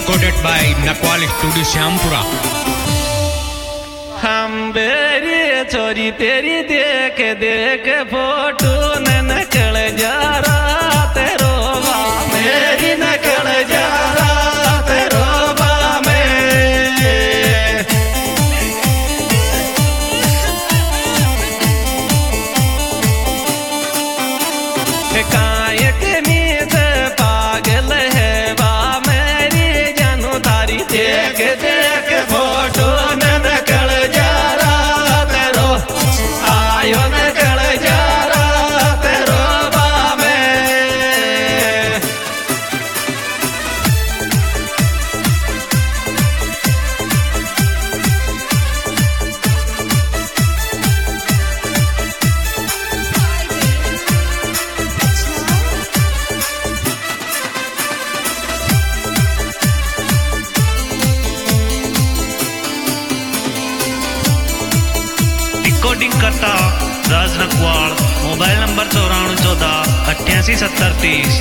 recorded by Nakwal Studio Syampura. हम बेरी छोरी तेरी देख देख फोटो न नकल जा रहा तेरो बा मेरी नकल जा रहा तेरो बा में कायक नींद पागल है बा मेरी जानू तारी देख देख फोटो न नकल जा रहा तेरो आयो नकल जा रहा तेरो बा में रिकॉर्डिंग करता राज नकवाल, मोबाइल नंबर 9414887030।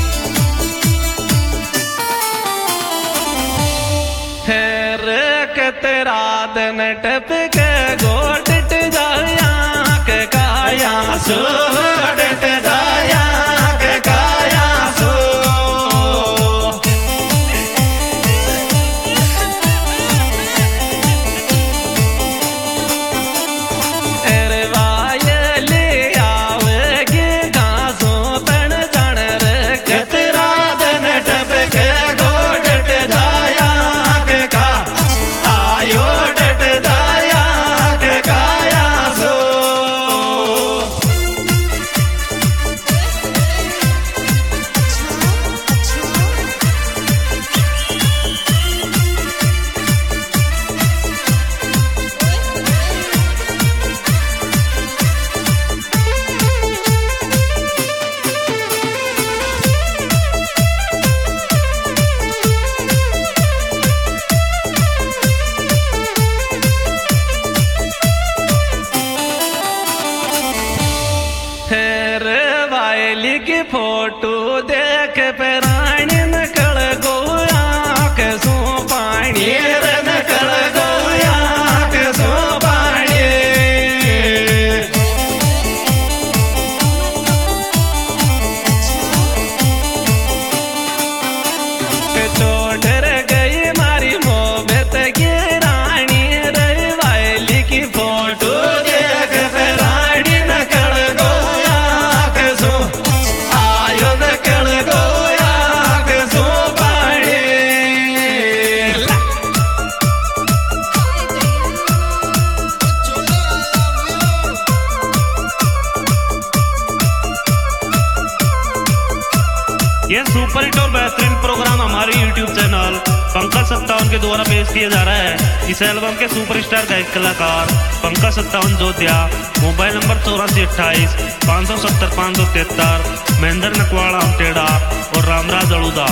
के तेरा दिन टप के गोट जाया के काया सो डट जाया के काया सो की फोटो देख प्राणी नकल गोया के सो पानी नकल गोया के सो पानी छोड़ गई मारी मोहब्बत की रानी रही वायली की फोटो देख प्राणी नकल गोया के सो यह सुपर हिट और बेहतरीन प्रोग्राम हमारे YouTube चैनल पंकज 57 के द्वारा पेश किया जा रहा है। इस एल्बम के सुपरस्टार गायक कलाकार पंकज 57 जोध्या, मोबाइल नंबर 8428 570 573, महेंद्र नकवाड़ा हमटेड़ा और रामराज अड़ूदा।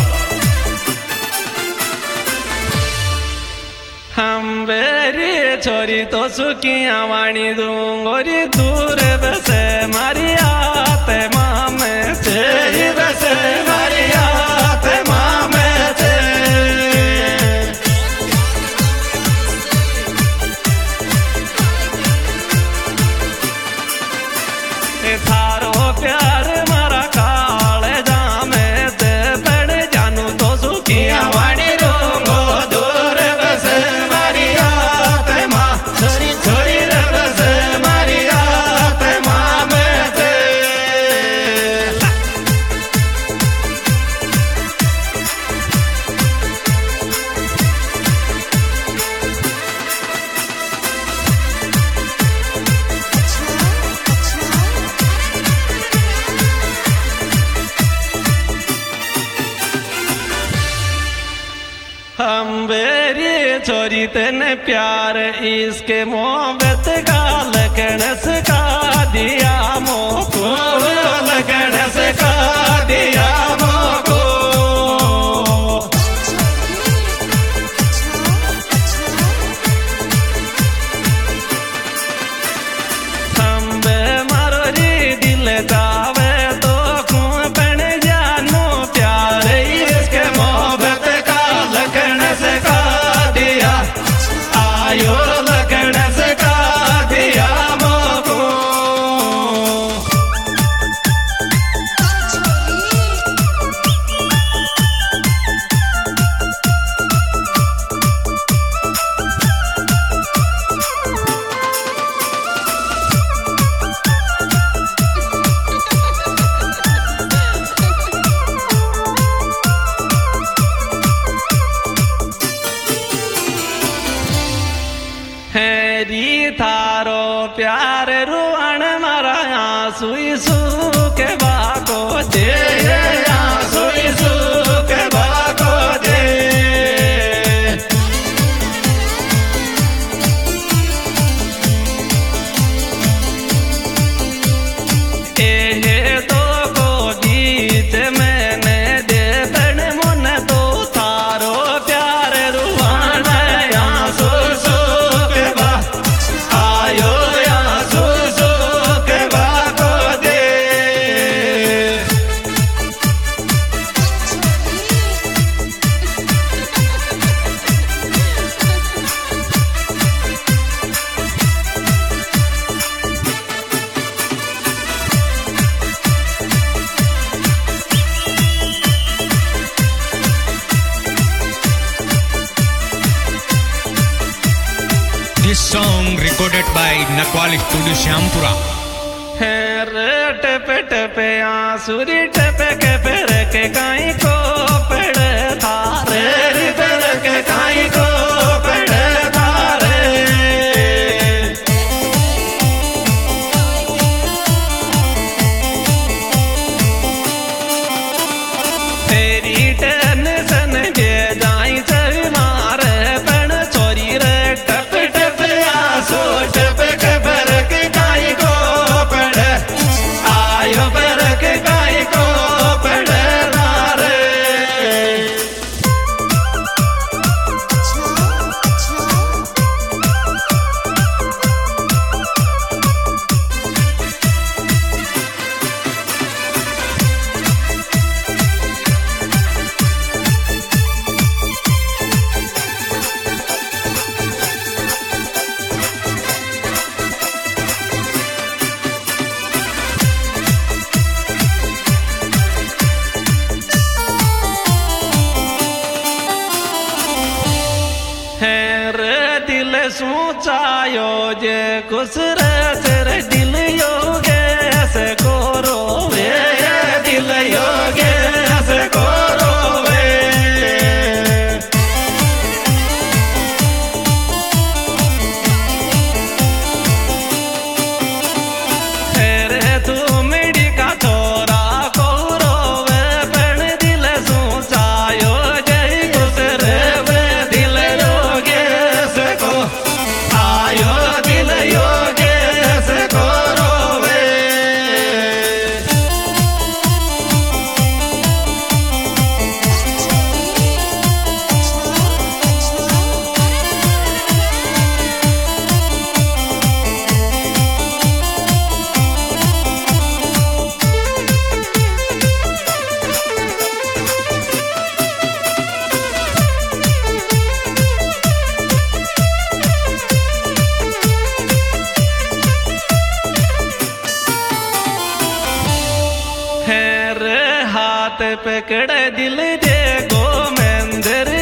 हम बेरी छोरी तो सुखिया वाणी दूंगोरी दूर बसे मारी आते मामे से बसे मारी आते मामे से थारो प्यार मारा काले जामे ते पड़ जानू तो सुखिया वाणी दूंगो दूर बसे हम बेरी छोरी तेने प्यार इसके मोहब्बत का लगन सिखा दिया मोको लगन सिखा दिया मोको हम बे मारो री दिल जावे तो खून बन जानो प्यार इसके मोहब्बत का लगन प्यार रुआण मारा आंसू सू के बाको दे आंसू सू के बाको दे तो को गीत मैंने दे बन मुन तो थारो प्यार रुआण आंसू सू के बा आयो आंसू सू के बाको दे This song recorded by Nakwal Studio Syampura. टपे टपे आंसुरी टपे के पेड़ के काई को पेड़ थारे पेड़ के काई को पेड़ थारे तेरी टेंशन दे जाई चल मारे पण चोरी रे टप टप आंसू टप के पेड़ के काई को पेड़ आयो पेड़ के काई को पेड़ थारे दिल सोचायो जे कुछ रे दिल योगे ऐसे को रोवे दिल योगे ऐसे को रोवे रे तू मिड़ी का छोरा को रोवे पण दिल सोचायो जे कुछ रे दिल योगे ऐसे को आयो दिल योगे ऐसे को रोवे हाथ पकड़े दिल दे गो मंदिर